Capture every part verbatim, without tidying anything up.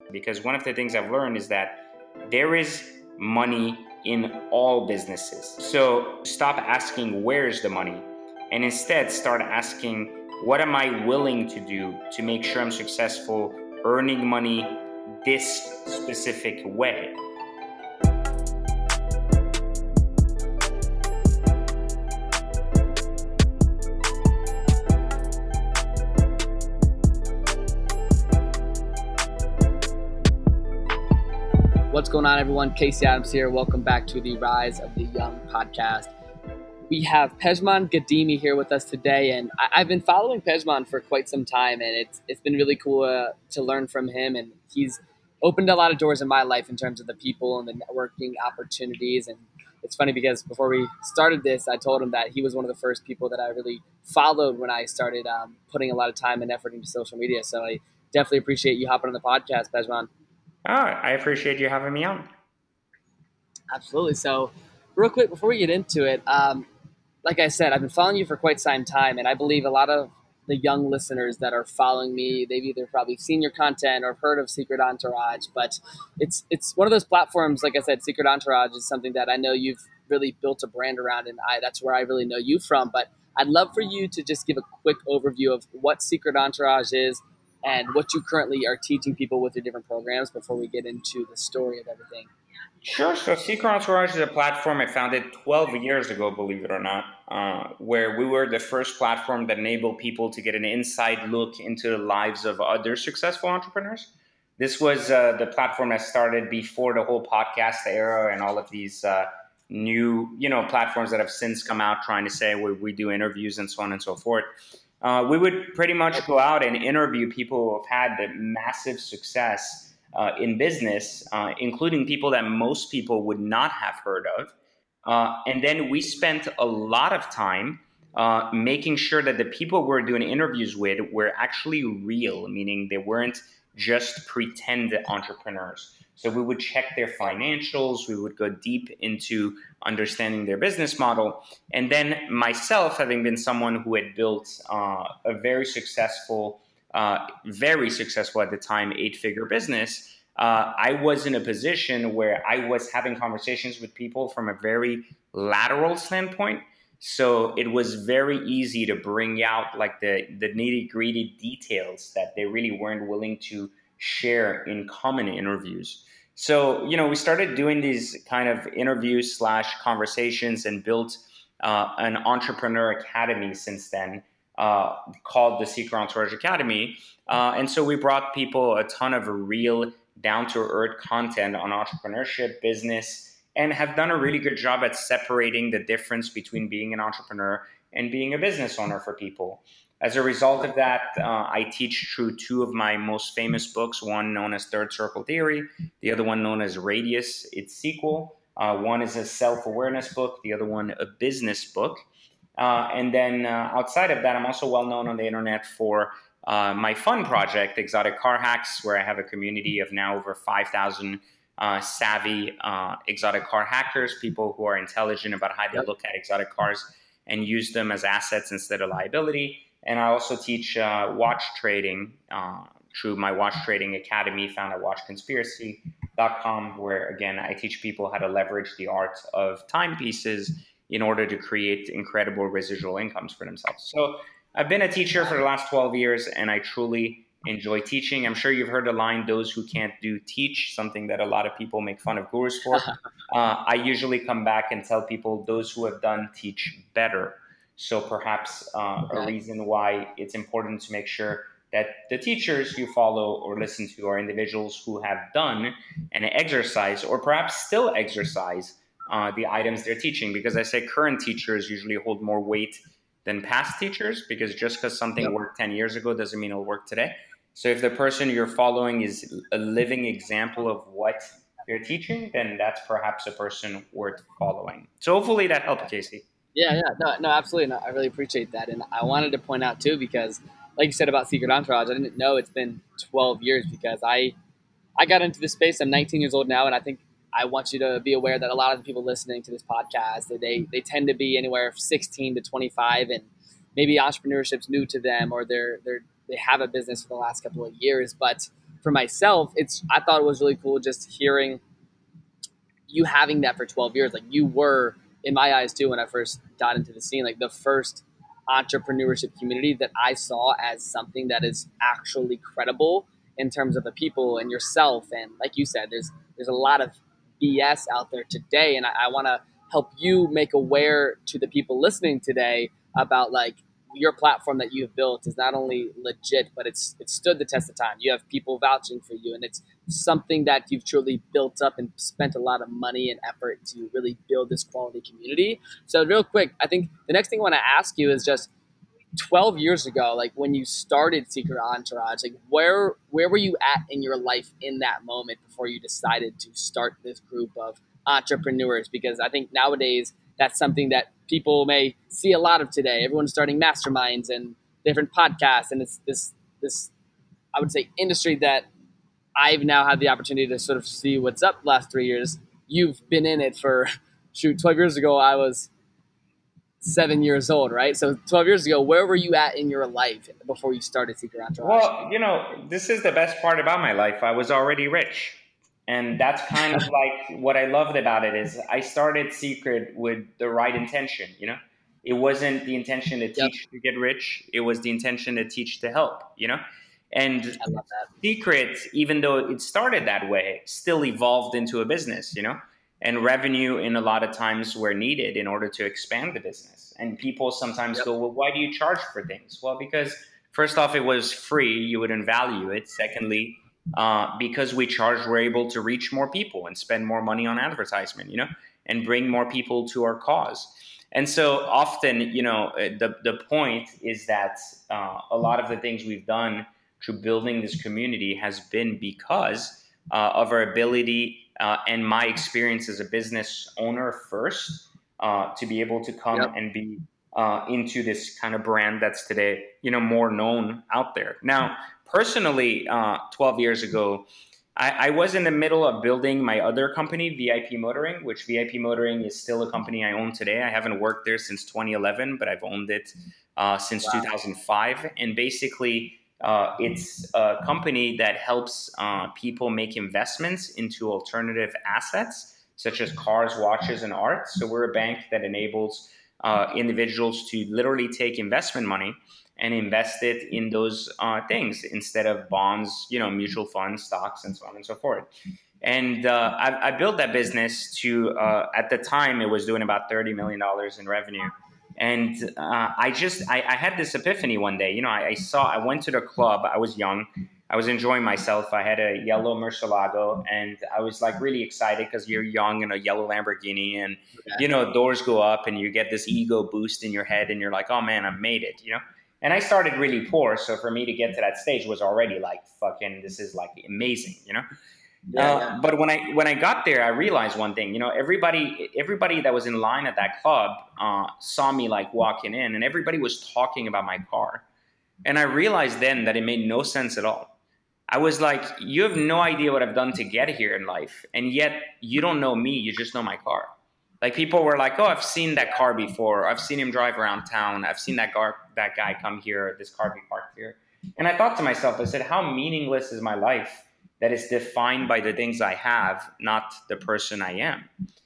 Because one of the things I've learned is that there is money in all businesses. So stop asking where's the money and instead start asking what am I willing to do to make sure I'm successful earning money this specific way. What's going on, everyone? Casey Adams here. Welcome back to the Rise of the Young podcast. We have Pejman Ghadimi here with us today, and I- I've been following Pejman for quite some time, and it's it's been really cool uh, to learn from him. And he's opened a lot of doors in my life in terms of the people and the networking opportunities. And it's funny because before we started this, I told him that he was one of the first people that I really followed when I started um, putting a lot of time and effort into social media. So I definitely appreciate you hopping on the podcast, Pejman. Oh, I appreciate you having me on. Absolutely. So real quick, before we get into it, um, like I said, I've been following you for quite some time, and I believe a lot of the young listeners that are following me, they've either probably seen your content or heard of Secret Entourage, but it's it's one of those platforms, like I said, Secret Entourage is something that I know you've really built a brand around, and I that's where I really know you from. But I'd love for you to just give a quick overview of what Secret Entourage is and what you currently are teaching people with your different programs before we get into the story of everything. Sure. So Secret Entourage is a platform I founded twelve years ago, believe it or not, uh, where we were the first platform that enabled people to get an inside look into the lives of other successful entrepreneurs. This was uh, the platform that started before the whole podcast era and all of these uh, new, you know, platforms that have since come out trying to say we, we do interviews and so on and so forth. Uh, we would pretty much go out and interview people who have had the massive success Uh, in business, uh, including people that most people would not have heard of. Uh, and then we spent a lot of time uh, making sure that the people we're doing interviews with were actually real, meaning they weren't just pretend entrepreneurs. So we would check their financials, we would go deep into understanding their business model. And then myself, having been someone who had built uh, a very successful Uh, very successful at the time, eight-figure business, uh, I was in a position where I was having conversations with people from a very lateral standpoint. So it was very easy to bring out like the, the nitty-gritty details that they really weren't willing to share in common interviews. So, you know, we started doing these kind of interviews slash conversations and built uh, an entrepreneur academy since then. Uh, called the Secret Entourage Academy. Uh, and so we brought people a ton of real down-to-earth content on entrepreneurship, business, and have done a really good job at separating the difference between being an entrepreneur and being a business owner for people. As a result of that, uh, I teach through two of my most famous books, one known as Third Circle Theory, the other one known as Radius, its sequel. Uh, one is a self-awareness book, the other one a business book. Uh, and then uh, outside of that, I'm also well known on the internet for uh, my fun project, Exotic Car Hacks, where I have a community of now over five thousand uh, savvy uh, exotic car hackers, people who are intelligent about how they look at exotic cars and use them as assets instead of liability. And I also teach uh, watch trading uh, through my watch trading academy found at watch conspiracy dot com, where, again, I teach people how to leverage the art of timepieces in order to create incredible residual incomes for themselves. So I've been a teacher for the last twelve years, and I truly enjoy teaching. I'm sure you've heard the line, those who can't do teach, something that a lot of people make fun of gurus for. Uh, I usually come back and tell people those who have done teach better. So perhaps uh, a reason why it's important to make sure that the teachers you follow or listen to are individuals who have done and exercise, or perhaps still exercise, Uh, the items they're teaching, because I say current teachers usually hold more weight than past teachers, because just because something yep. worked ten years ago doesn't mean it'll work today. So if the person you're following is a living example of what you're teaching, then that's perhaps a person worth following. So hopefully that helped, Casey. Yeah, yeah, no, no, absolutely. No, I really appreciate that. And I wanted to point out too, because like you said about Secret Entourage, I didn't know it's been twelve years, because I, I got into this space. I'm nineteen years old now, and I think I want you to be aware that a lot of the people listening to this podcast, they they tend to be anywhere from sixteen to twenty-five, and maybe entrepreneurship's new to them, or they're they're they have a business for the last couple of years. But for myself, it's I thought it was really cool just hearing you having that for twelve years. Like you were, in my eyes too, when I first got into the scene, like the first entrepreneurship community that I saw as something that is actually credible in terms of the people and yourself. And like you said, there's there's a lot of B S out there today, and I, I want to help you make aware to the people listening today about like your platform that you've built is not only legit, but it's it's stood the test of time. You have people vouching for you, and it's something that you've truly built up and spent a lot of money and effort to really build this quality community. So real quick, I think the next thing I want to ask you is just twelve years ago, like when you started Secret Entourage, like where where were you at in your life in that moment before you decided to start this group of entrepreneurs? Because I think nowadays that's something that people may see a lot of today. Everyone's starting masterminds and different podcasts, and it's this this I would say industry that I've now had the opportunity to sort of see what's up the last three years. You've been in it for shoot twelve years ago. I was seven years old, right? So twelve years ago, where were you at in your life before you started Secret Entourage? Well, you know, this is the best part about my life. I was already rich. And that's kind of like what I loved about it is I started Secret with the right intention, you know? It wasn't the intention to Yep. teach to get rich. It was the intention to teach to help, you know? And I love that. Secret, even though it started that way, still evolved into a business, you know? And revenue in a lot of times were needed in order to expand the business. And people sometimes Yep. go, well, why do you charge for things? Well, because first off, it was free. You wouldn't value it. Secondly, uh, because we charge, we're able to reach more people and spend more money on advertisement, you know, and bring more people to our cause. And so often, you know, the, the point is that uh, a lot of the things we've done through building this community has been because uh, of our ability uh, and my experience as a business owner first uh, to be able to come Yep. and be uh, into this kind of brand that's today, you know, more known out there. Now, personally, uh, twelve years ago, I, I was in the middle of building my other company, V I P Motoring, which V I P Motoring is still a company I own today. I haven't worked there since twenty eleven, but I've owned it uh, since Wow. two thousand five. And basically, uh, it's a company that helps uh, people make investments into alternative assets, such as cars, watches, and art. So we're a bank that enables uh, individuals to literally take investment money and invest it in those uh, things instead of bonds, you know, mutual funds, stocks, and so on and so forth. And uh, I, I built that business to, uh, at the time, it was doing about thirty million dollars in revenue. And uh, I just, I, I had this epiphany one day. You know, I, I saw, I went to the club. I was young. I was enjoying myself. I had a yellow Murcielago, and I was like really excited because you're young in a yellow Lamborghini, and Yeah. you know, doors go up, and you get this ego boost in your head, and you're like, oh man, I made it, you know. And I started really poor, so for me to get to that stage was already like fucking, this is like amazing, you know. Yeah, Uh, yeah. but when I when I got there, I realized one thing. You know, everybody everybody that was in line at that club uh, saw me like walking in, and everybody was talking about my car. And I realized then that it made no sense at all. I was like, you have no idea what I've done to get here in life, and yet you don't know me. You just know my car. Like people were like, oh, I've seen that car before. I've seen him drive around town. I've seen that car that guy come here. This car be parked here. And I thought to myself, I said, how meaningless is my life that is defined by the things I have, not the person I am.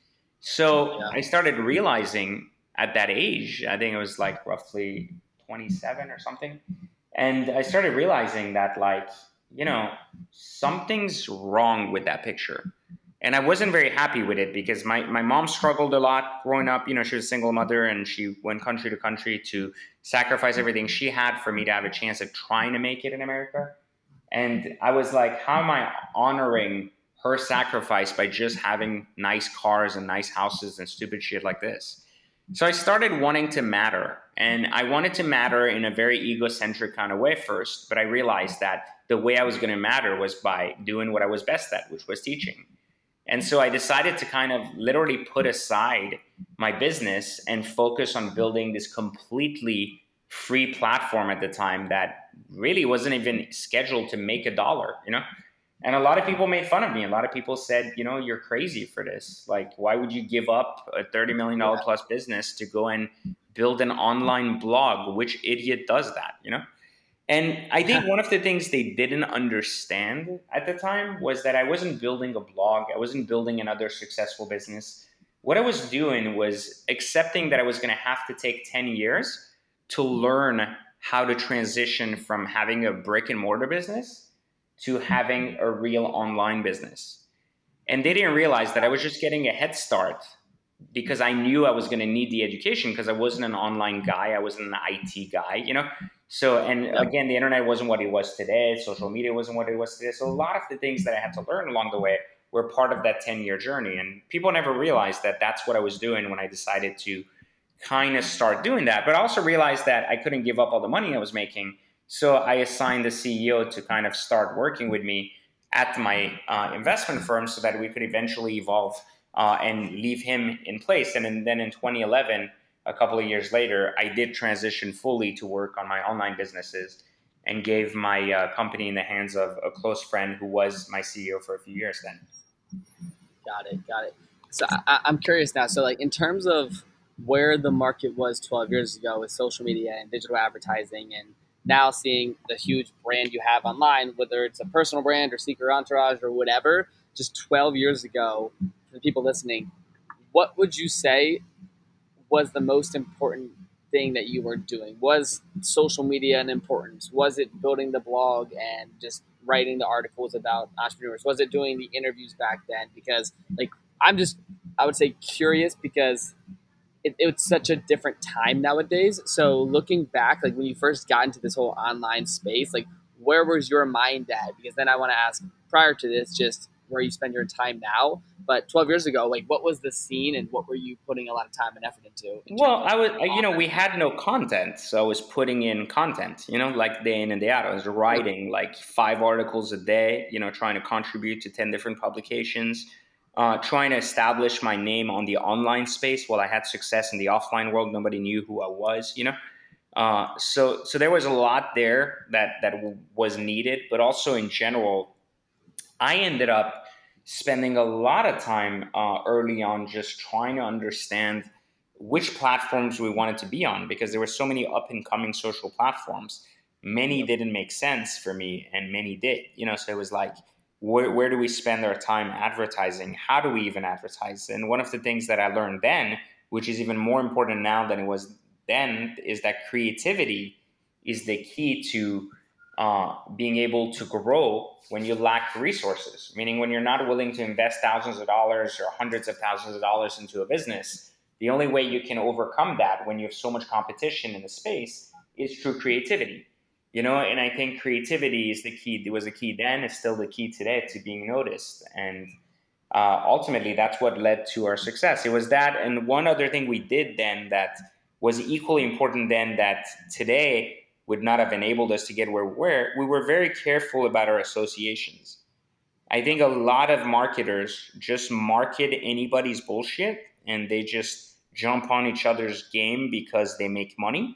So Yeah. I started realizing at that age, I think it was like roughly twenty-seven or something. And I started realizing that like, you know, something's wrong with that picture. And I wasn't very happy with it because my, my mom struggled a lot growing up. You know, she was a single mother and she went country to country to sacrifice everything she had for me to have a chance of trying to make it in America. And I was like, how am I honoring her sacrifice by just having nice cars and nice houses and stupid shit like this? So I started wanting to matter. And I wanted to matter in a very egocentric kind of way first. But I realized that the way I was going to matter was by doing what I was best at, which was teaching. And so I decided to kind of literally put aside my business and focus on building this completely free platform at the time that really wasn't even scheduled to make a dollar, you know? And a lot of people made fun of me. A lot of people said, you know, you're crazy for this. Like, why would you give up a thirty million dollars plus business to go and build an online blog? Which idiot does that, you know? And I think one of the things they didn't understand at the time was that I wasn't building a blog, I wasn't building another successful business. What I was doing was accepting that I was going to have to take ten years to learn how to transition from having a brick and mortar business to having a real online business. And they didn't realize that I was just getting a head start because I knew I was going to need the education because I wasn't an online guy. I wasn't an I T guy, you know? So, and Yep. again, the internet wasn't what it was today. Social media wasn't what it was today. So a lot of the things that I had to learn along the way were part of that ten year journey. And people never realized that that's what I was doing when I decided to kind of start doing that. But I also realized that I couldn't give up all the money I was making. So I assigned the C E O to kind of start working with me at my uh, investment firm so that we could eventually evolve uh, and leave him in place. And then in twenty eleven, a couple of years later, I did transition fully to work on my online businesses and gave my uh, company in the hands of a close friend who was my C E O for a few years then. Got it. Got it. So I, I'm curious now. So like in terms of where the market was twelve years ago with social media and digital advertising, and now seeing the huge brand you have online, whether it's a personal brand or Seeker Entourage or whatever, just twelve years ago, for the people listening, what would you say was the most important thing that you were doing? Was social media an importance? Was it building the blog and just writing the articles about entrepreneurs? Was it doing the interviews back then? Because like I'm just I would say curious because it, it's such a different time nowadays. So looking back, like when you first got into this whole online space, like where was your mind at? Because then I want to ask prior to this, just where you spend your time now. But twelve years ago, like what was the scene and what were you putting a lot of time and effort into in terms Well, of I was, you know, we content? had no content, so I was putting in content, you know, like day in and day out. I was Yep. writing like five articles a day, you know, trying to contribute to ten different publications, uh, trying to establish my name on the online space. While I had success in the offline world, nobody knew who I was, you know. Uh, so, so there was a lot there that that w- was needed, but also in general, I ended up spending a lot of time uh, early on just trying to understand which platforms we wanted to be on because there were so many up and coming social platforms. Many Yep. didn't make sense for me, and many did. You know, so it was like, where, where do we spend our time advertising? How do we even advertise? And one of the things that I learned then, which is even more important now than it was then, is that creativity is the key to uh, being able to grow when you lack resources, meaning when you're not willing to invest thousands of dollars or hundreds of thousands of dollars into a business. The only way you can overcome that when you have so much competition in the space is through creativity. You know, and I think creativity is the key. It was the key then, it's still the key today to being noticed. And uh, ultimately, that's what led to our success. It was that, and one other thing we did then that was equally important then that today would not have enabled us to get where we were. We were very careful about our associations. I think a lot of marketers just market anybody's bullshit and they just jump on each other's game because they make money.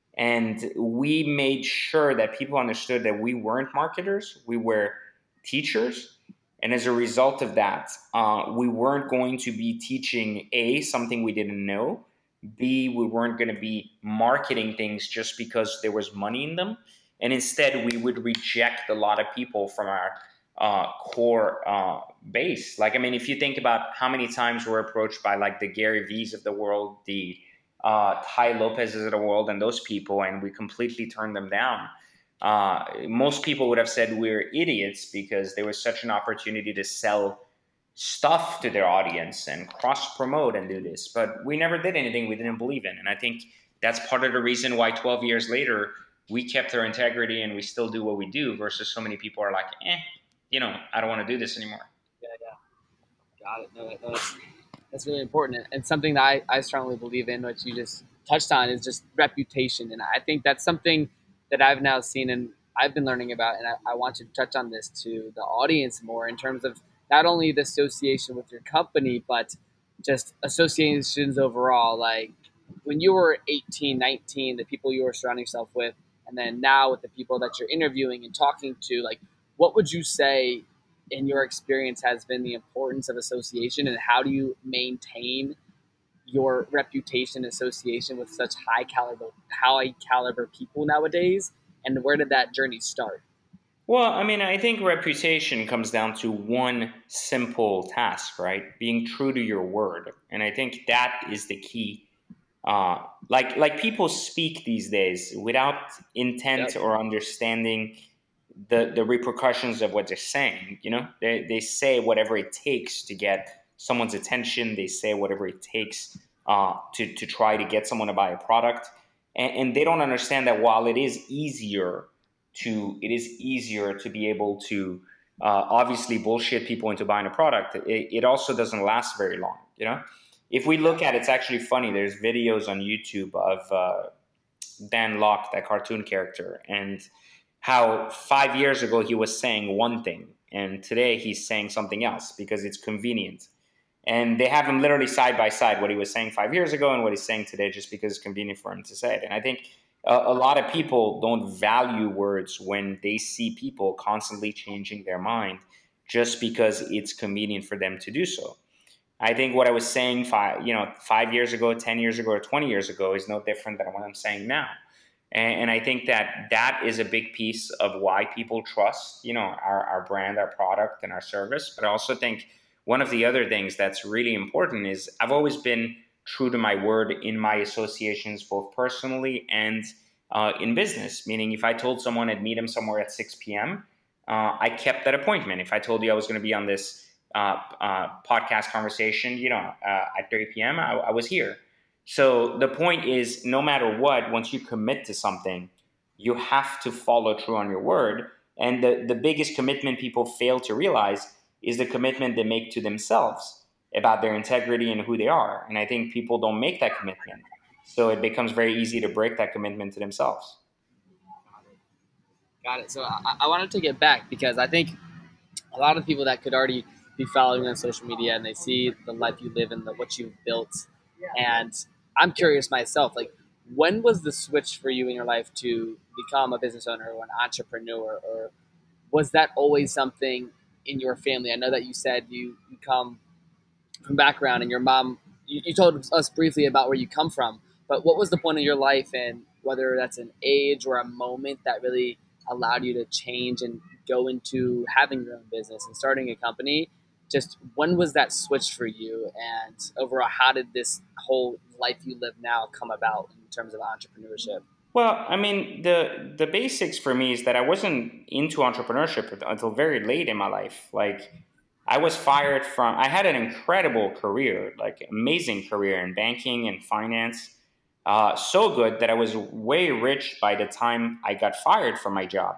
And we made sure that people understood that we weren't marketers, we were teachers. And as a result of that, uh, we weren't going to be teaching A, something we didn't know, B, we weren't going to be marketing things just because there was money in them. And instead, we would reject a lot of people from our uh, core uh, base. Like, I mean, if you think about how many times we're approached by like the Gary V's of the world, the uh, Tai Lopez's of the world, and those people, and we completely turned them down. Uh, most people would have said we're idiots because there was such an opportunity to sell stuff to their audience and cross promote and do this. But we never did anything we didn't believe in. And I think that's part of the reason why twelve years later, we kept our integrity and we still do what we do versus so many people are like, eh, you know, I don't want to do this anymore. Yeah, yeah. Got it. No, no, that's, that's really important. And something that I, I strongly believe in, which you just touched on, is just reputation. And I think that's something that I've now seen and I've been learning about. And I, I want you to touch on this to the audience more in terms of not only the association with your company, but just associations overall. Like when you were eighteen, nineteen, the people you were surrounding yourself with, and then now with the people that you're interviewing and talking to, like what would you say in your experience has been the importance of association, and how do you maintain your reputation association with such high caliber high caliber people nowadays And where did that journey start? Well, I mean, I think reputation comes down to one simple task, right? Being true to your word. And I think that is the key. Uh, like like people speak these days without intent Yep. or understanding the the repercussions of what they're saying. You know, they they say whatever it takes to get someone's attention. They say whatever it takes uh, to to try to get someone to buy a product, and, and they don't understand that while it is easier to it is easier to be able to uh, obviously bullshit people into buying a product, it, it also doesn't last very long. You know, if we look at it, it's actually funny. There's videos on YouTube of uh, Dan Locke, that cartoon character, and how five years ago he was saying one thing, and today he's saying something else because it's convenient. And they have him literally side by side, what he was saying five years ago and what he's saying today, just because it's convenient for him to say it. And I think a, a lot of people don't value words when they see people constantly changing their mind just because it's convenient for them to do so. I think what I was saying five, you know, five years ago, ten years ago, or twenty years ago is no different than what I'm saying now. And, and I think that that is a big piece of why people trust, you know, our, our brand, our product, and our service. But I also think one of the other things that's really important is I've always been true to my word in my associations, both personally and uh, in business. Meaning, if I told someone I'd meet him somewhere at six p.m., uh, I kept that appointment. If I told you I was going to be on this uh, uh, podcast conversation, you know, uh, at thirty p.m., I, I was here. So the point is, no matter what, once you commit to something, you have to follow through on your word. And the, the biggest commitment people fail to realize is the commitment they make to themselves about their integrity and who they are. And I think people don't make that commitment. So it becomes very easy to break that commitment to themselves. Got it. So I, I want to take it back because I think a lot of people that could already be following you on social media and they see the life you live and the, what you've built. And I'm curious myself, like, when was the switch for you in your life to become a business owner or an entrepreneur? Or was that always something in your family? I know that you said you, you come from background and your mom, you, you told us briefly about where you come from, but what was the point of your life, and whether that's an age or a moment that really allowed you to change and go into having your own business and starting a company? Just when was that switch for you, and overall, how did this whole life you live now come about in terms of entrepreneurship? Well, I mean, the the basics for me is that I wasn't into entrepreneurship until very late in my life. Like, I was fired from. I had an incredible career, like amazing career in banking and finance, uh, so good that I was way rich by the time I got fired from my job.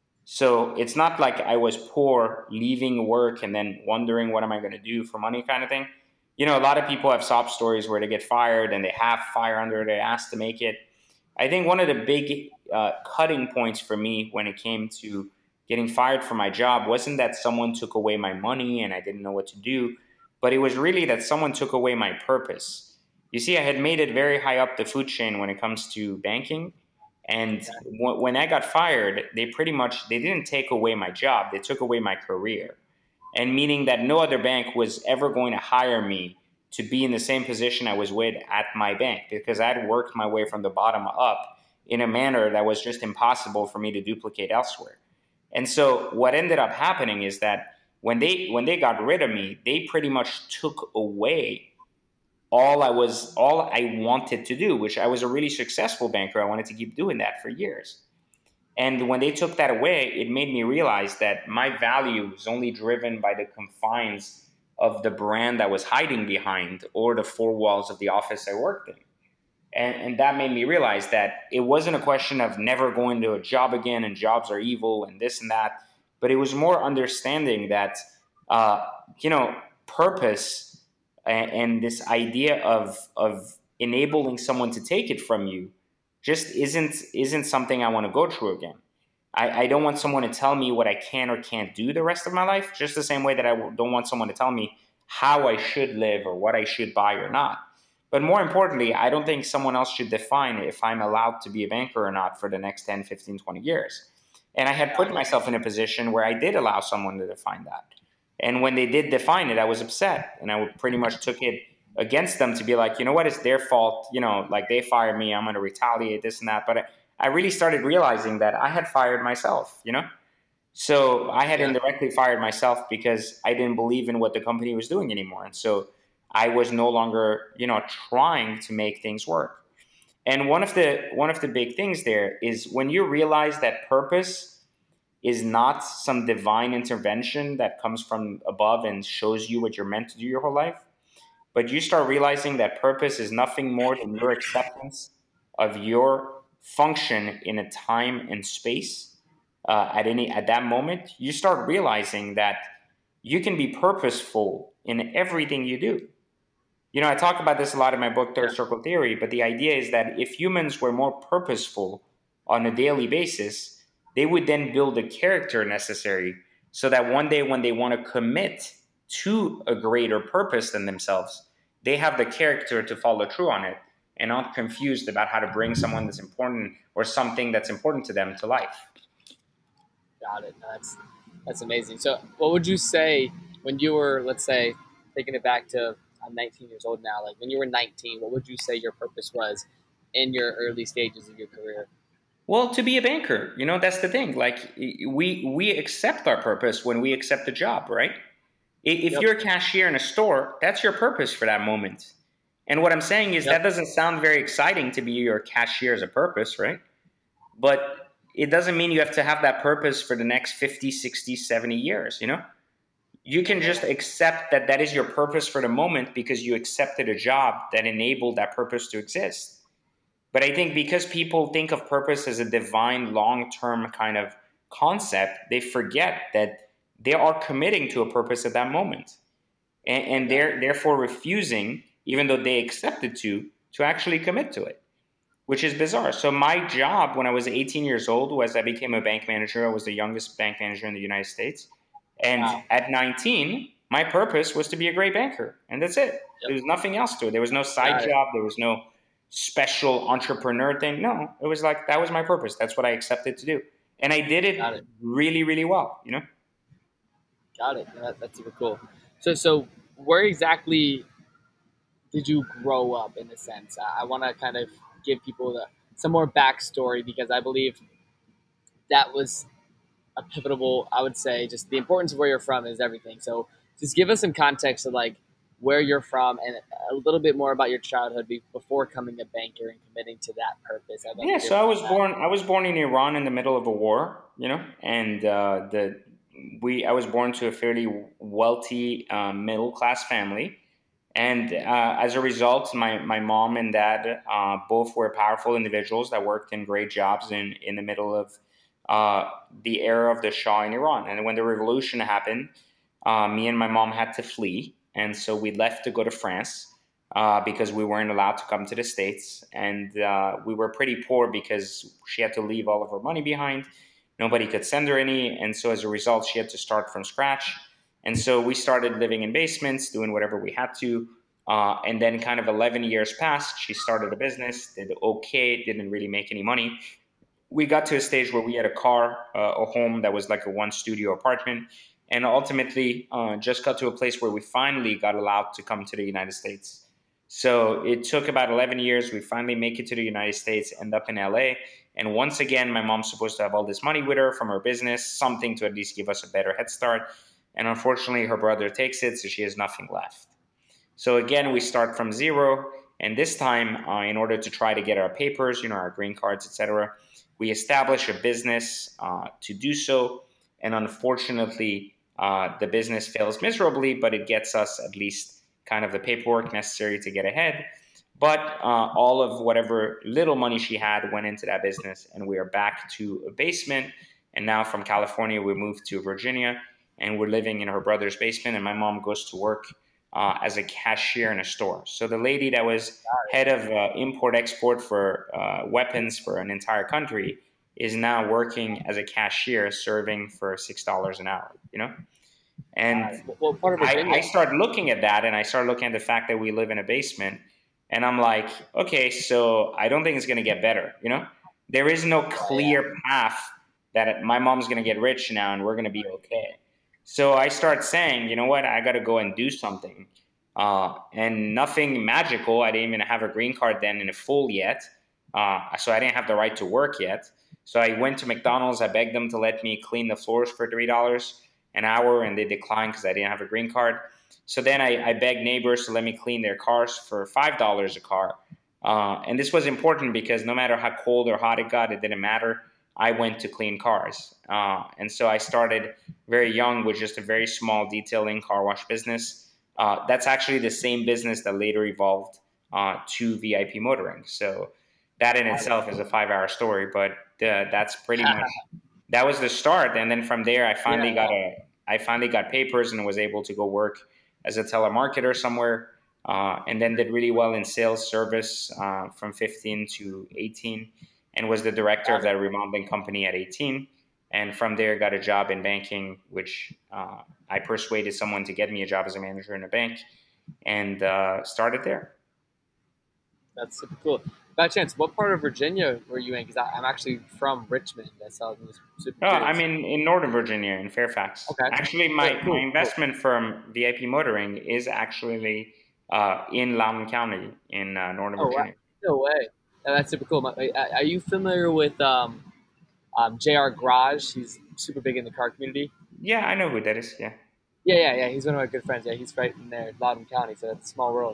So it's not like I was poor, leaving work and then wondering what am I going to do for money, kind of thing. You know, a lot of people have sob stories where they get fired and they have fire under their ass to make it. I think one of the big uh, cutting points for me when it came to getting fired from my job wasn't that someone took away my money and I didn't know what to do, but it was really that someone took away my purpose. You see, I had made it very high up the food chain when it comes to banking, and w- when I got fired, they pretty much they didn't take away my job; they took away my career, and meaning that no other bank was ever going to hire me to be in the same position I was with at my bank, because I'd worked my way from the bottom up in a manner that was just impossible for me to duplicate elsewhere. And so what ended up happening is that when they when they got rid of me, they pretty much took away all I was all I wanted to do, which I was a really successful banker. I wanted to keep doing that for years. And when they took that away, it made me realize that my value was only driven by the confines of the brand I was hiding behind or the four walls of the office I worked in. And, and that made me realize that it wasn't a question of never going to a job again and jobs are evil and this and that, but it was more understanding that, uh, you know, purpose and, and this idea of, of enabling someone to take it from you just isn't isn't something I want to go through again. I, I don't want someone to tell me what I can or can't do the rest of my life, just the same way that I don't want someone to tell me how I should live or what I should buy or not. But more importantly, I don't think someone else should define if I'm allowed to be a banker or not for the next ten, fifteen, twenty years. And I had put myself in a position where I did allow someone to define that. And when they did define it, I was upset. And I pretty much took it against them to be like, you know what, it's their fault. You know, like they fired me, I'm going to retaliate, this and that. But I, I really started realizing that I had fired myself, you know? So I had Yeah. indirectly fired myself because I didn't believe in what the company was doing anymore. And so I was no longer, you know, trying to make things work. And one of the one of the big things there is when you realize that purpose is not some divine intervention that comes from above and shows you what you're meant to do your whole life, but you start realizing that purpose is nothing more than your acceptance of your function in a time and space uh, at any at that moment. You start realizing that you can be purposeful in everything you do. You know, I talk about this a lot in my book, Third Yeah. Circle Theory, but the idea is that if humans were more purposeful on a daily basis, they would then build the character necessary so that one day when they want to commit to a greater purpose than themselves, they have the character to follow through on it and not confused about how to bring someone that's important or something that's important to them to life. Got it. That's that's amazing. So, what would you say when you were, let's say, taking it back to I'm nineteen years old now? Like when you were nineteen, what would you say your purpose was in your early stages of your career? Well, to be a banker, you know, that's the thing. Like we we accept our purpose when we accept the job, right? If Yep. you're a cashier in a store, that's your purpose for that moment. And what I'm saying is Yep. that doesn't sound very exciting to be your cashier as a purpose, right? But it doesn't mean you have to have that purpose for the next fifty, sixty, seventy years, you know? You can just accept that that is your purpose for the moment because you accepted a job that enabled that purpose to exist. But I think because people think of purpose as a divine long term kind of concept, they forget that they are committing to a purpose at that moment. And, and Yeah. they're therefore refusing, even though they accepted to, to actually commit to it, which is bizarre. So my job when I was eighteen years old was I became a bank manager. I was the youngest bank manager in the United States. And Wow. at nineteen, my purpose was to be a great banker. And that's it. Yep. There was nothing else to it. There was no side Got it. job. There was no special entrepreneur thing. No, it was like that was my purpose. That's what I accepted to do. And I did Got it it. really, really well, you know? Got it. That, that's super cool. So, so where exactly did you grow up in a sense? I, I want to kind of give people the, some more backstory because I believe that was a pivotal, I would say, just the importance of where you're from is everything. So just give us some context of like where you're from and a little bit more about your childhood be, before coming a banker and committing to that purpose. I'd love to Yeah, hear so I about was that. born I was born in Iran in the middle of a war, you know, and uh, the we I was born to a fairly wealthy um, middle class family, and uh, as a result, my my mom and dad uh, both were powerful individuals that worked in great jobs in in the middle of uh, the era of the Shah in Iran. And when the revolution happened, uh, me and my mom had to flee, and so we left to go to France. Uh, because we weren't allowed to come to the States. And uh, we were pretty poor because she had to leave all of her money behind. Nobody could send her any. And so as a result, she had to start from scratch. And so we started living in basements, doing whatever we had to. Uh, and then, kind of eleven years passed. She started a business, did okay, didn't really make any money. We got to a stage where we had a car, uh, a home that was like a one studio apartment, and ultimately uh, just got to a place where we finally got allowed to come to the United States. So it took about eleven years. We finally make it to the United States, end up in L A. And once again, my mom's supposed to have all this money with her from her business, something to at least give us a better head start. And unfortunately, her brother takes it, so she has nothing left. So again, we start from zero. And this time, uh, in order to try to get our papers, you know, our green cards, et cetera, we establish a business uh, to do so. And unfortunately, uh, the business fails miserably, but it gets us at least kind of the paperwork necessary to get ahead. But uh, all of whatever little money she had went into that business, and we are back to a basement. And now from California, we moved to Virginia, and we're living in her brother's basement. And my mom goes to work uh, as a cashier in a store. So the lady that was head of uh, import export for uh, weapons for an entire country is now working as a cashier serving for six dollars an hour. You know, Uh, and what, what part of I, I Virginia? started looking at that, and I started looking at the fact that we live in a basement, and I'm like, okay, so I don't think it's going to get better. You know, there is no Yeah, yeah. clear path that my mom's going to get rich now and we're going to be okay. So I start saying, you know what, I got to go and do something. Uh, and nothing magical. I didn't even have a green card then in a full yet. Uh, so I didn't have the right to work yet. So I went to McDonald's. I begged them to let me clean the floors for three dollars an hour, and they declined because I didn't have a green card. So then I, I begged neighbors to let me clean their cars for five dollars a car. Uh, and this was important because no matter how cold or hot it got, it didn't matter. I went to clean cars. Uh, and so I started very young with just a very small detailing car wash business. Uh, that's actually the same business that later evolved uh, to V I P motoring. So that in itself is a five-hour story, but uh, that's pretty much that was the start. And then from there, I finally Yeah, got a I finally got papers and was able to go work as a telemarketer somewhere, uh, and then did really well in sales service uh, from fifteen to eighteen, and was the director of got it. that remodeling company at eighteen. And from there, got a job in banking, which uh, I persuaded someone to get me a job as a manager in a bank, and uh, started there. That's super cool. By chance, what part of Virginia were you in? Because I'm actually from Richmond, so I'm just super Oh, I'm curious. in, in Northern Virginia, in Fairfax. Okay. Actually, Cool, my, my cool, cool. investment firm, V I P Motoring, is actually uh, in Loudoun County in uh, Northern Oh, wow. Virginia. No way. Yeah, that's super cool. My- Are are you familiar with um, um, J R Garage? He's super big in the car community. Yeah, I know who that is. Yeah. Yeah, yeah, yeah. He's one of my good friends. Yeah, he's right in there, Loudoun County. So it's a small world.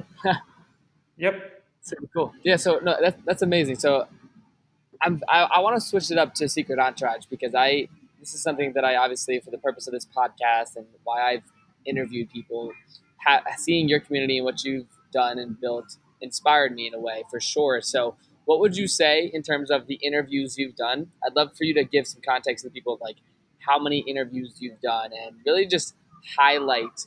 Yep. Super cool. Yeah. So no, that's that's amazing. So I'm I, I want to switch it up to Secret Entourage because I this is something that I obviously for the purpose of this podcast and why I've interviewed people, ha, seeing your community and what you've done and built inspired me in a way for sure. So what would you say in terms of the interviews you've done? I'd love for you to give some context to people of like how many interviews you've done and really just highlight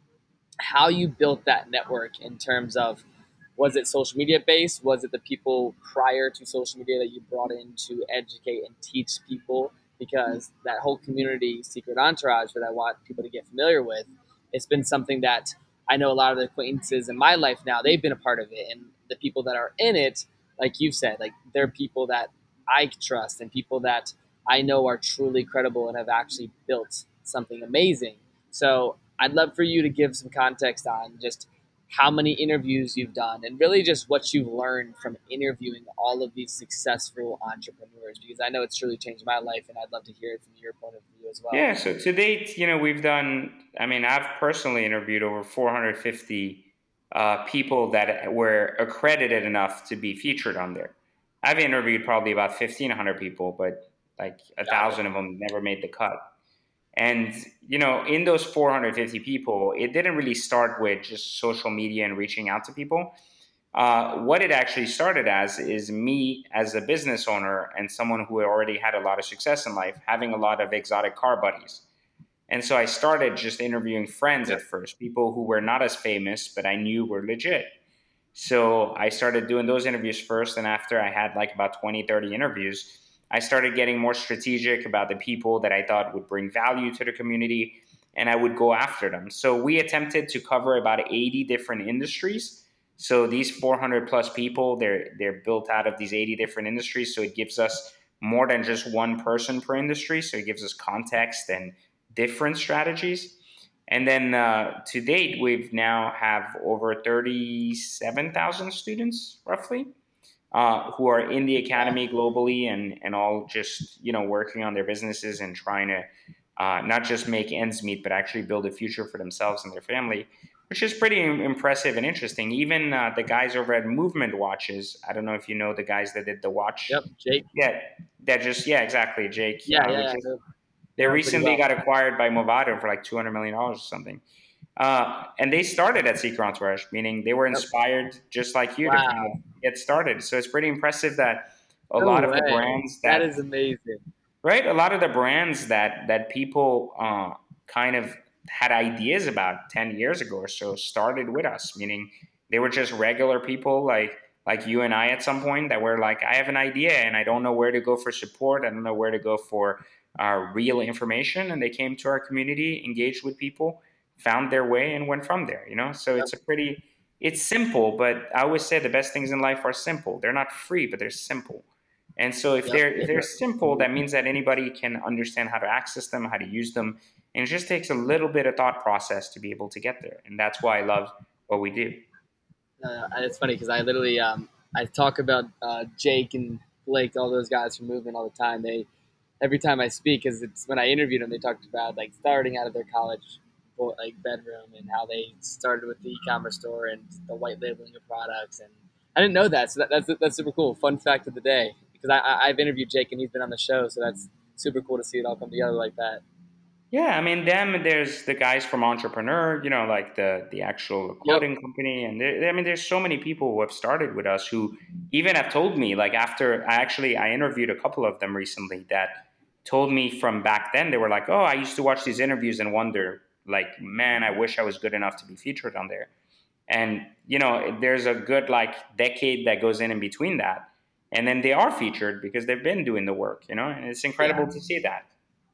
how you built that network in terms of was it social media based? Was it the people prior to social media that you brought in to educate and teach people? Because that whole community, Secret Entourage, that I want people to get familiar with, it's been something that I know a lot of the acquaintances in my life now, they've been a part of it. And the people that are in it, like you've said, like they're people that I trust and people that I know are truly credible and have actually built something amazing. So I'd love for you to give some context on just how many interviews you've done and really just what you've learned from interviewing all of these successful entrepreneurs because I know it's truly changed my life and I'd love to hear it from your point of view as well. Yeah. So to date, you know, we've done, I mean, I've personally interviewed over four hundred fifty uh, people that were accredited enough to be featured on there. I've interviewed probably about fifteen hundred people, but like a Got it. thousand of them never made the cut. And, you know, in those four hundred fifty people, it didn't really start with just social media and reaching out to people. Uh, what it actually started as is me as a business owner and someone who already had a lot of success in life, having a lot of exotic car buddies. And so I started just interviewing friends at first, people who were not as famous, but I knew were legit. So I started doing those interviews first. And after I had like about twenty, thirty interviews, I started getting more strategic about the people that I thought would bring value to the community. And I would go after them. So we attempted to cover about eighty different industries. So these four hundred plus people, they're, they're built out of these eighty different industries. So it gives us more than just one person per industry. So it gives us context and different strategies. And then uh, to date, we've now have over thirty-seven thousand students, roughly, uh, who are in the Wow. academy globally and, and all just, you know, working on their businesses and trying to uh, not just make ends meet, but actually build a future for themselves and their family, which is pretty impressive and interesting. Even uh, the guys over at Movement Watches, I don't know if you know the guys that did the watch. Yep. Jake. Yeah, that just, yeah, exactly, Jake. Yeah, Uh, yeah, we yeah. just Know, they know him pretty recently well. got acquired by Movado for like two hundred million dollars or something. Uh, and they started at Secret Entourage, meaning they were Yep. inspired just like you to kind of Wow. get started. So it's pretty impressive that a No lot of the way. brands That that, is amazing. right, a lot of the brands that that people uh, kind of had ideas about ten years ago or so started with us, meaning they were just regular people like like you and I at some point that were like, I have an idea and I don't know where to go for support. I don't know where to go for uh, real information. And they came to our community, engaged with people, found their way, and went from there. You know, so Yep. it's a pretty, it's simple. But I always say the best things in life are simple. They're not free, but they're simple. And so if Yep. they're if they're simple, that means that anybody can understand how to access them, how to use them, and it just takes a little bit of thought process to be able to get there. And that's why I love what we do. Uh, and it's funny because I literally um, I talk about uh, Jake and Blake, all those guys from Movement all the time. They every time I speak, because it's when I interviewed them, they talked about like starting out of their college like bedroom and how they started with the e-commerce store and the white labeling of products. And I didn't know that, so that, that's that's super cool. Fun fact of the day, because I, I I've interviewed Jake and he's been on the show, so that's super cool to see it all come together like that. Yeah, I mean, them. There's the guys from Entrepreneur, you know, like the the actual Yep. clothing company, and there, I mean, there's so many people who have started with us who even have told me, like after I actually I interviewed a couple of them recently that told me from back then they were like, oh, I used to watch these interviews and wonder, like, man, I wish I was good enough to be featured on there. And you know, there's a good like decade that goes in in between that, and then they are featured because they've been doing the work, you know, and it's Yeah. incredible to see that.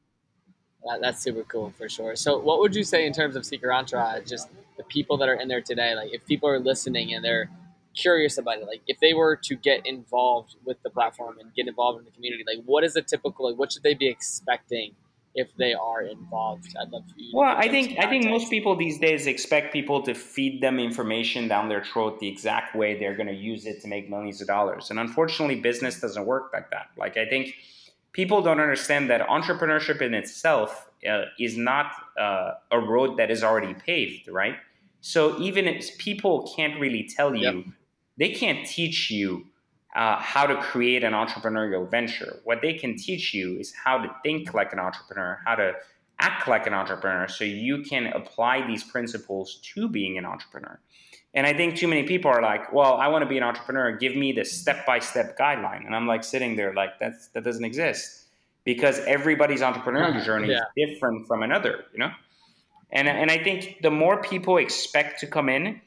That, that's super cool for sure. So, what would you say in terms of Secret Entourage? Just the people that are in there today. Like, if people are listening and they're curious about it, like if they were to get involved with the platform and get involved in the community, like what is a typical? Like, what should they be expecting if they are involved? I'd love for you to Well, give I them some think I think most context. people these days expect people to feed them information down their throat the exact way they're going to use it to make millions of dollars. And unfortunately, business doesn't work like that. Like I think people don't understand that entrepreneurship in itself uh, is not uh, a road that is already paved, right? So even if people can't really tell Yep. you, they can't teach you uh, how to create an entrepreneurial venture. What they can teach you is how to think like an entrepreneur, how to act like an entrepreneur so you can apply these principles to being an entrepreneur. And I think too many people are like, well, I want to be an entrepreneur. Give me the step by step guideline. And I'm like sitting there like, that's, that doesn't exist because everybody's entrepreneurial journey is Yeah. different from another, you know? And, and I think the more people expect to come in,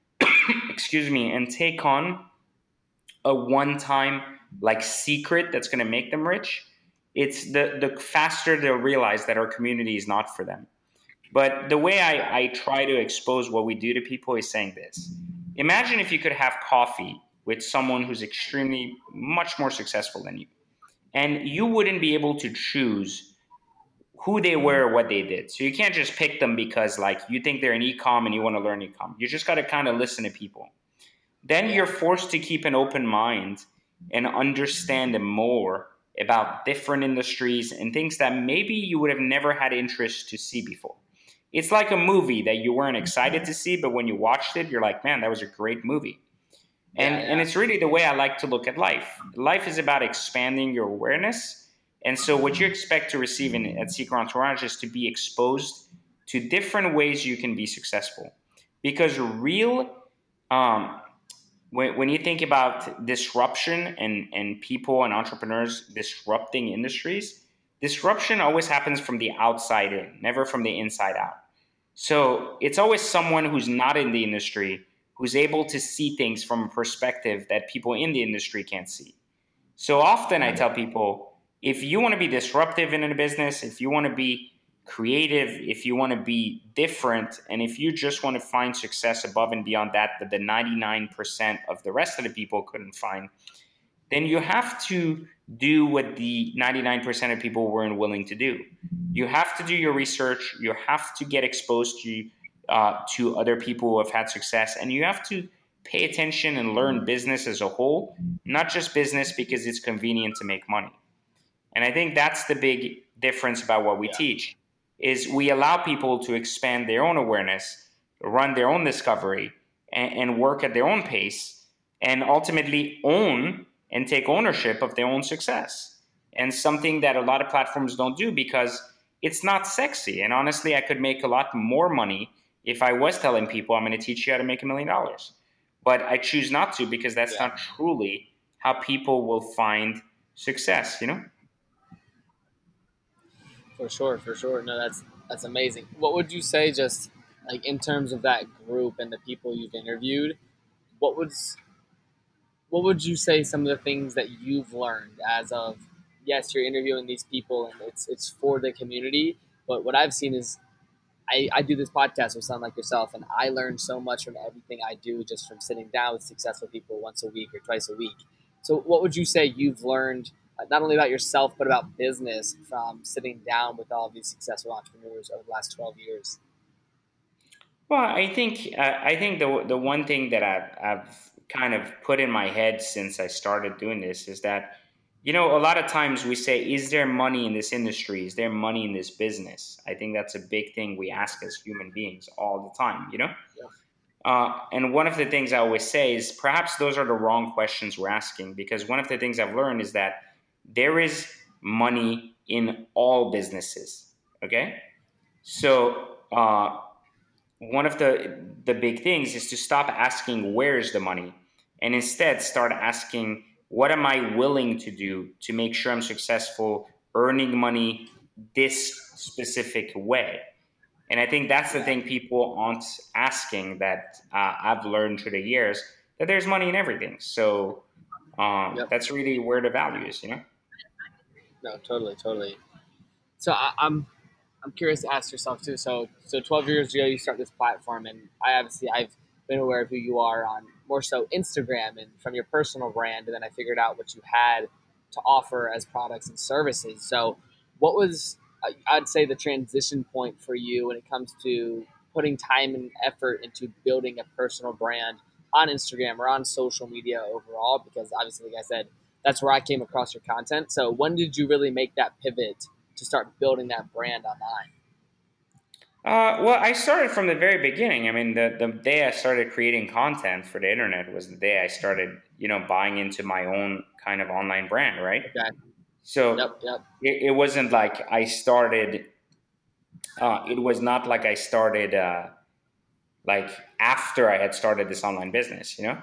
excuse me, and take on a one time like secret that's going to make them rich, it's the, the faster they'll realize that our community is not for them. But the way I, I try to expose what we do to people is saying this. Imagine if you could have coffee with someone who's extremely much more successful than you, and you wouldn't be able to choose who they were or what they did. So you can't just pick them because like you think they're in ecom and you want to learn ecom. You just got to kind of listen to people. Then you're forced to keep an open mind and understand more about different industries and things that maybe you would have never had interest to see before. It's like a movie that you weren't excited to see, but when you watched it, you're like, man, that was a great movie. And, Yeah. and Yeah. it's really the way I like to look at life. Life is about expanding your awareness. And so, what you expect to receive in, at Secret Entourage is to be exposed to different ways you can be successful. Because real um, when, when you think about disruption and, and people and entrepreneurs disrupting industries, disruption always happens from the outside in, never from the inside out. So it's always someone who's not in the industry who's able to see things from a perspective that people in the industry can't see. So often I tell people, if you want to be disruptive in a business, if you want to be creative, if you want to be different, and if you just want to find success above and beyond that, that the ninety-nine percent of the rest of the people couldn't find, then you have to do what the ninety-nine percent of people weren't willing to do. You have to do your research. You have to get exposed to uh, to other people who have had success, and you have to pay attention and learn business as a whole, not just business because it's convenient to make money. And I think that's the big difference about what we Yeah. teach is we allow people to expand their own awareness, run their own discovery, and, and work at their own pace, and ultimately own and take ownership of their own success. And something that a lot of platforms don't do because it's not sexy. And honestly, I could make a lot more money if I was telling people I'm going to teach you how to make a million dollars. But I choose not to because that's Yeah. not truly how people will find success, you know? For sure. For sure. No, that's that's amazing. What would you say, just like in terms of that group and the people you've interviewed? What was what would you say some of the things that you've learned as of, yes, you're interviewing these people and it's it's for the community, but what I've seen is I, I do this podcast with someone like yourself, and I learn so much from everything I do just from sitting down with successful people once a week or twice a week. So what would you say you've learned, uh, not only about yourself but about business, from sitting down with all these successful entrepreneurs over the last twelve years? Well, I think uh, I think the the one thing that I've, I've kind of put in my head since I started doing this is that, you know, a lot of times we say, is there money in this industry? Is there money in this business? I think that's a big thing we ask as human beings all the time, you know? Yeah. Uh, and one of the things I always say is perhaps those are the wrong questions we're asking, because one of the things I've learned is that there is money in all businesses. Okay. So, uh, one of the the big things is to stop asking where's the money and instead start asking what am I willing to do to make sure I'm successful earning money this specific way. And I think that's the thing people aren't asking that uh, I've learned through the years, that there's money in everything. So um, Yep. that's really where the value is, you know. No, totally, totally. So I, I'm I'm curious to ask yourself too. So so twelve years ago you start this platform, and I obviously I've been aware of who you are on more so Instagram and from your personal brand, and then I figured out what you had to offer as products and services. So what was I- I'd say the transition point for you when it comes to putting time and effort into building a personal brand on Instagram or on social media overall? Because obviously, like I said, that's where I came across your content. So when did you really make that pivot to start building that brand online? Uh, well, I started from the very beginning. I mean, the, the day I started creating content for the internet was the day I started, you know, buying into my own kind of online brand, right? Okay. So Yep. Yep. it, it wasn't like I started, uh, it was not like I started uh, like after I had started this online business, you know?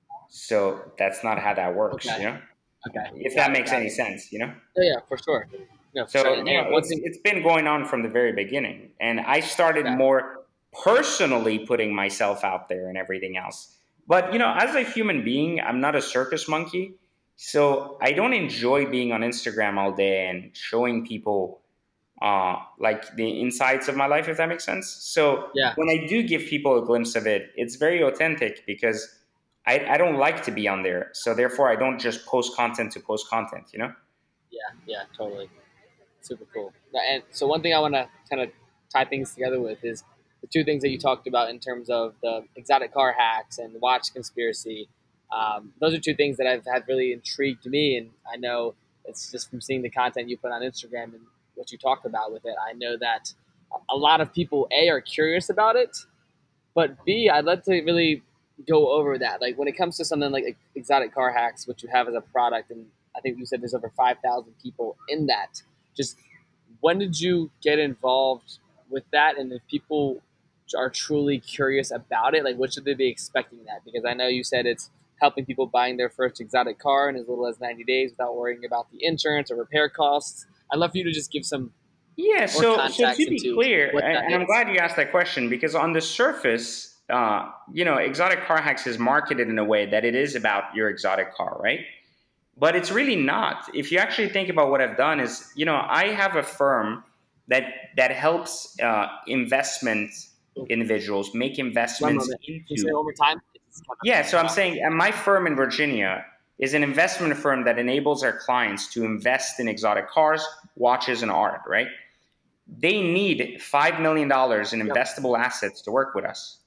So that's not how that works, Okay. you know? Okay. If that Got it. makes Got any it. sense, you know? Yeah. Yeah. For sure. No, for sure. So, And, you know, and one it's thing. it's been going on from the very beginning. And I started Okay. more personally putting myself out there and everything else. But, you know, as a human being, I'm not a circus monkey. So I don't enjoy being on Instagram all day and showing people uh, like the insides of my life, if that makes sense. So Yeah. when I do give people a glimpse of it, it's very authentic because I, I don't like to be on there. So therefore, I don't just post content to post content, you know? Yeah. Yeah. Totally. Super cool. And so one thing I want to kind of tie things together with is the two things that you talked about in terms of the exotic car hacks and the watch conspiracy. Um, those are two things that have, have really intrigued me, and I know it's just from seeing the content you put on Instagram and what you talked about with it. I know that a lot of people a are curious about it, but b I'd like to really go over that. Like when it comes to something like exotic car hacks, which you have as a product, and I think you said there's over five thousand people in that. Just when did you get involved with that, and if people are truly curious about it, like what should they be expecting that? Because I know you said it's helping people buying their first exotic car in as little as ninety days without worrying about the insurance or repair costs. I'd love for you to just give some Yeah, more so so to context be into clear, what and, that and I'm is. glad you asked that question because on the surface, uh, you know, exotic car hacks is marketed in a way that it is about your exotic car, right? But it's really not. If you actually think about what I've done, is you know, I have a firm that that helps uh, investment individuals make One investments moment. Can you say it into. one more time? It's cut Yeah, so cut I'm off. saying uh, my firm in Virginia is an investment firm that enables our clients to invest in exotic cars, watches, and art, right? They need five million dollars in Yep. investable assets to work with us.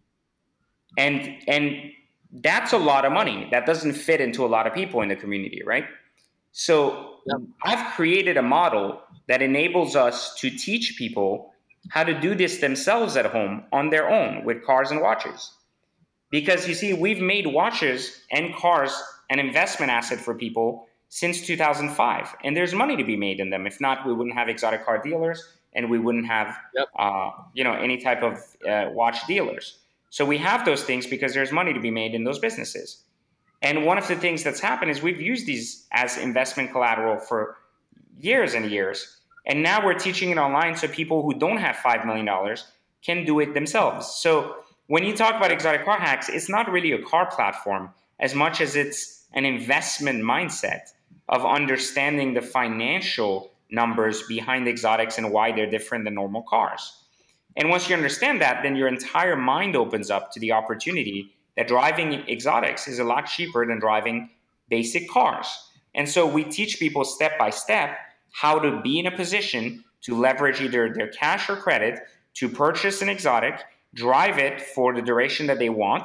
And and that's a lot of money. That doesn't fit into a lot of people in the community, right? So Yep. I've created a model that enables us to teach people how to do this themselves at home on their own with cars and watches. Because you see, we've made watches and cars an investment asset for people since two thousand five, and there's money to be made in them. If not, we wouldn't have exotic car dealers, and we wouldn't have, Yep. uh, you know, any type of uh, watch dealers. So we have those things because there's money to be made in those businesses. And one of the things that's happened is we've used these as investment collateral for years and years, and now we're teaching it online so people who don't have five million dollars can do it themselves. So when you talk about Yep. exotic car hacks, it's not really a car platform as much as it's an investment mindset of understanding the financial numbers behind exotics and why they're different than normal cars. And once you understand that, then your entire mind opens up to the opportunity that driving exotics is a lot cheaper than driving basic cars. And so we teach people step by step how to be in a position to leverage either their cash or credit to purchase an exotic, drive it for the duration that they want,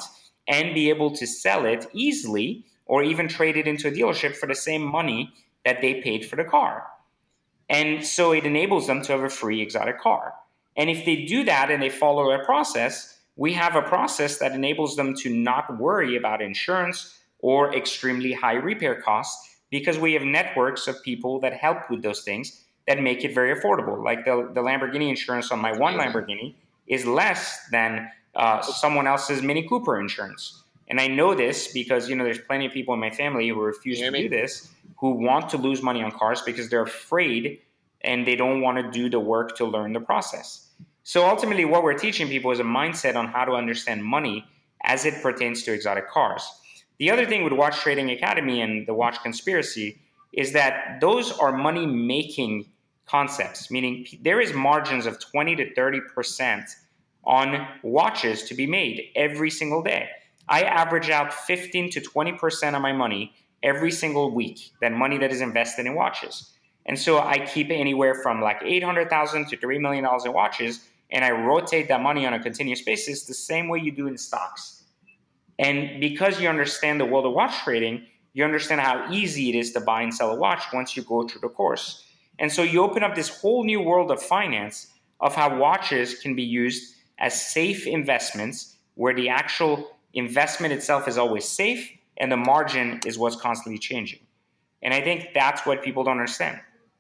and be able to sell it easily or even trade it into a dealership for the same money that they paid for the car. And so it enables them to have a free exotic car. And if they do that and they follow a process, we have a process that enables them to not worry about insurance or extremely high repair costs, because we have networks of people that help with those things that make it very affordable. Like the, the Lamborghini insurance on my one Lamborghini is less than uh, someone else's Mini Cooper insurance. And I know this because, you know, there's plenty of people in my family who refuse to do this, who want to lose money on cars because they're afraid and they don't want to do the work to learn the process. So ultimately, what we're teaching people is a mindset on how to understand money as it pertains to exotic cars. The other thing with Watch Trading Academy and the Watch Conspiracy is that those are money-making concepts, meaning there is margins of twenty to thirty percent on watches to be made every single day. I average out fifteen to twenty percent of my money every single week, that money that is invested in watches. And so I keep anywhere from like eight hundred thousand dollars to three million dollars in watches, and I rotate that money on a continuous basis the same way you do in stocks. And because you understand the world of watch trading, you understand how easy it is to buy and sell a watch once you go through the course. And so you open up this whole new world of finance of how watches can be used as safe investments, where the actual investment itself is always safe and the margin is what's constantly changing. And I think that's what people don't understand.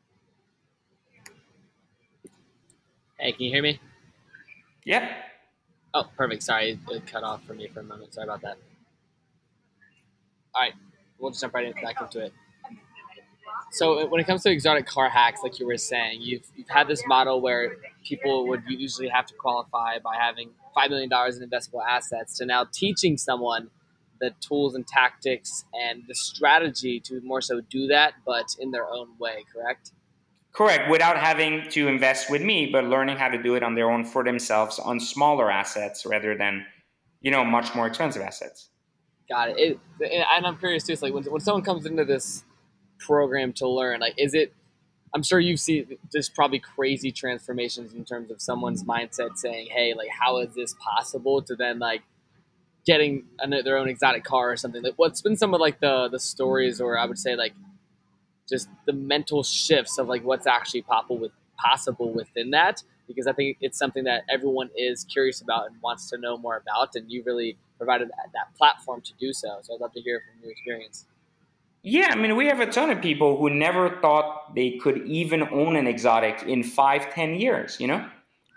Hey, can you hear me? Yep. Oh, perfect. Sorry, it cut off for me for a moment. Sorry about that. All right, we'll just jump right in, back into it. So when it comes to exotic car hacks, like you were saying, you've, you've had this model where people would usually have to qualify by having five million dollars in investable assets to now teaching someone the tools and tactics and the strategy to more so do that, but in their own way, correct? Correct, without having to invest with me, but learning how to do it on their own for themselves on smaller assets rather than, you know, much more expensive assets. Got it. it and I'm curious too, it's like when, when someone comes into this program to learn, like, is it, I'm sure you've seen just probably crazy transformations in terms of someone's mindset saying, hey, like, how is this possible, to then like getting their own exotic car or something. Like, what's been some of like the the stories, or I would say like just the mental shifts of like what's actually possible with possible within that? Because I think it's something that everyone is curious about and wants to know more about, and you really provided that, that platform to do so. So I'd love to hear from your experience. Yeah, I mean, we have a ton of people who never thought they could even own an exotic in five, ten years, you know,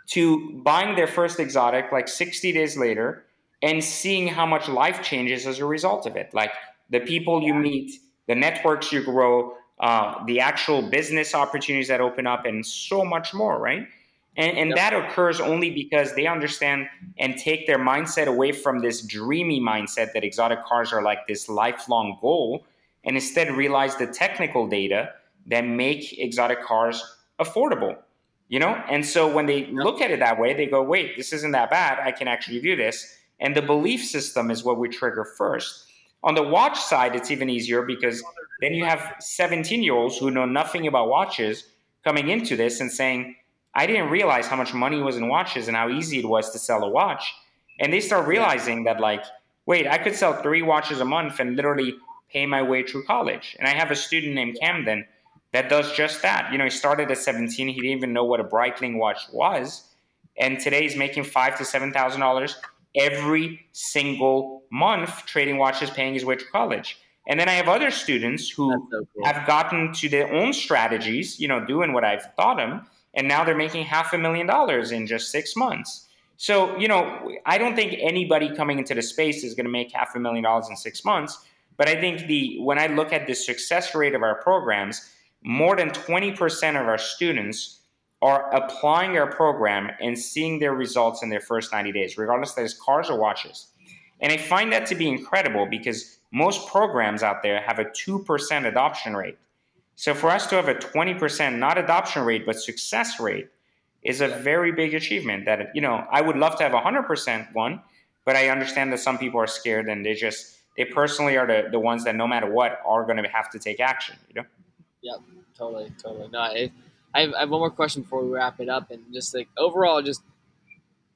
to buying their first exotic like sixty days later and seeing how much life changes as a result of it. Like the people you meet, the networks you grow, uh, the actual business opportunities that open up, and so much more, right? And, and Yep. that occurs only because they understand and take their mindset away from this dreamy mindset that exotic cars are like this lifelong goal, and instead realize the technical data that make exotic cars affordable, you know? And so when they look at it that way, they go, wait, this isn't that bad. I can actually do this. And the belief system is what we trigger first. On the watch side, it's even easier because then you have seventeen-year-olds who know nothing about watches coming into this and saying, I didn't realize how much money was in watches and how easy it was to sell a watch. And they start realizing that, like, wait, I could sell three watches a month and literally pay my way through college. And I have a student named Camden that does just that. You know, he started at seventeen. He didn't even know what a Breitling watch was. And today he's making five to seven thousand dollars every single month trading watches, paying his way through college. And then I have other students who So cool. have gotten to their own strategies, you know, doing what I've taught them, and now they're making half a million dollars in just six months. So, you know, I don't think anybody coming into the space is going to make half a million dollars in six months. But I think the when I look at the success rate of our programs, more than twenty percent of our students are applying our program and seeing their results in their first ninety days, regardless if it's cars or watches. And I find that to be incredible because most programs out there have a two percent adoption rate. So for us to have a twenty percent, not adoption rate, but success rate, is a very big achievement that, you know, I would love to have a one hundred percent one, but I understand that some people are scared and they just, they personally are the, the ones that no matter what are going to have to take action, you know? Yep, totally, totally. No, I, I have, I have one more question before we wrap it up, and just like overall, just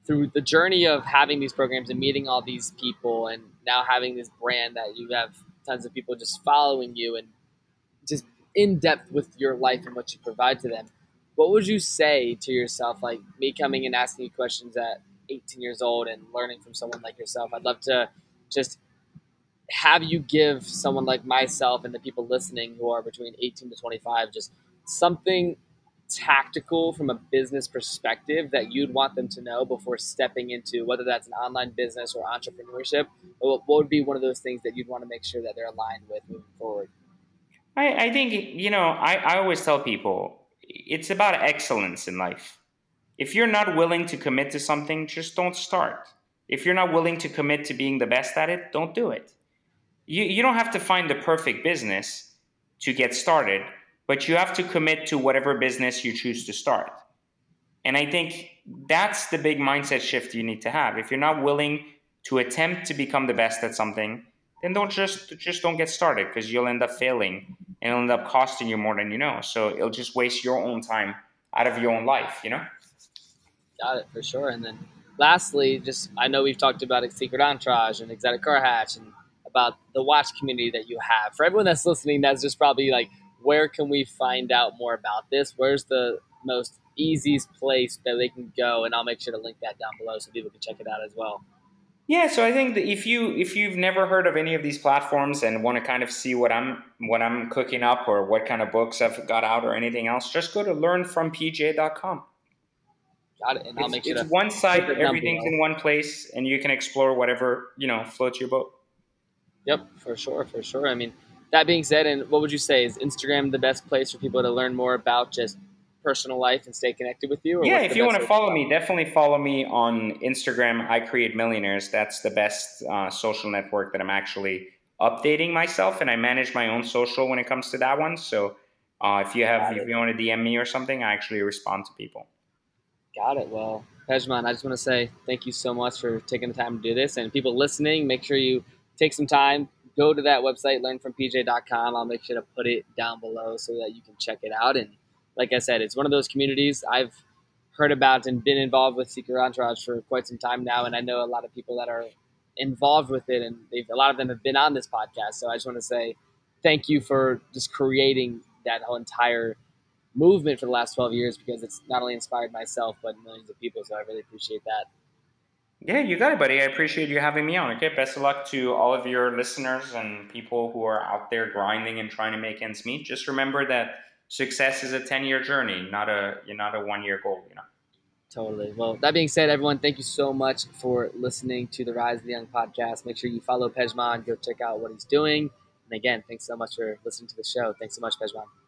through the journey of having these programs and meeting all these people and now having this brand that you have tons of people just following you and just in depth with your life and what you provide to them, what would you say to yourself, like me coming and asking you questions at eighteen years old and learning from someone like yourself? I'd love to just have you give someone like myself and the people listening who are between eighteen to twenty-five just something tactical from a business perspective that you'd want them to know before stepping into whether that's an online business or entrepreneurship. What would be one of those things that you'd want to make sure that they're aligned with moving forward? I, I think, you know, I, I always tell people it's about excellence in life. If you're not willing to commit to something, just don't start. If you're not willing to commit to being the best at it, don't do it. You, you don't have to find the perfect business to get started, but you have to commit to whatever business you choose to start. And I think that's the big mindset shift you need to have. If you're not willing to attempt to become the best at something, then don't just just don't get started, because you'll end up failing and it'll end up costing you more than you know. So it'll just waste your own time out of your own life, you know? Got it, for sure. And then lastly, just I know we've talked about Secret Entourage and Exotic Car Hatch and about the watch community that you have. For everyone that's listening, that's just probably like, where can we find out more about this? Where's the most easiest place that they can go? And I'll make sure to link that down below so people can check it out as well. Yeah, so I think that if you if you've never heard of any of these platforms and want to kind of see what I'm what I'm cooking up or what kind of books I've got out or anything else, just go to learn from p j dot com. Got it. And I'll It's, make sure it's to one site, put it down everything's below. in one place, and you can explore whatever, you know, floats your boat. Yep, for sure, for sure. I mean, that being said, and what would you say, is Instagram the best place for people to learn more about just personal life and stay connected with you, or Yeah, what's the if you best want to way to follow follow? me, definitely follow me on Instagram. I Create Millionaires. That's the best uh, social network that I'm actually updating myself, and I manage my own social when it comes to that one. So uh, if you have, Got if it. you want to D M me or something, I actually respond to people. Got it. Well, Pejman, I just want to say thank you so much for taking the time to do this. And people listening, make sure you take some time, go to that website, learn from p j dot com. I'll make sure to put it down below so that you can check it out. And like I said, it's one of those communities I've heard about and been involved with Secret Entourage for quite some time now. And I know a lot of people that are involved with it, and they've, a lot of them have been on this podcast. So I just want to say thank you for just creating that whole entire movement for the last twelve years, because it's not only inspired myself but millions of people. So I really appreciate that. Yeah, you got it, buddy. I appreciate you having me on. Okay, best of luck to all of your listeners and people who are out there grinding and trying to make ends meet. Just remember that success is a ten-year journey, not a you're not a one-year goal. You know. Totally. Well, that being said, everyone, thank you so much for listening to the Rise of the Young podcast. Make sure you follow Pejman, go check out what he's doing. And again, thanks so much for listening to the show. Thanks so much, Pejman.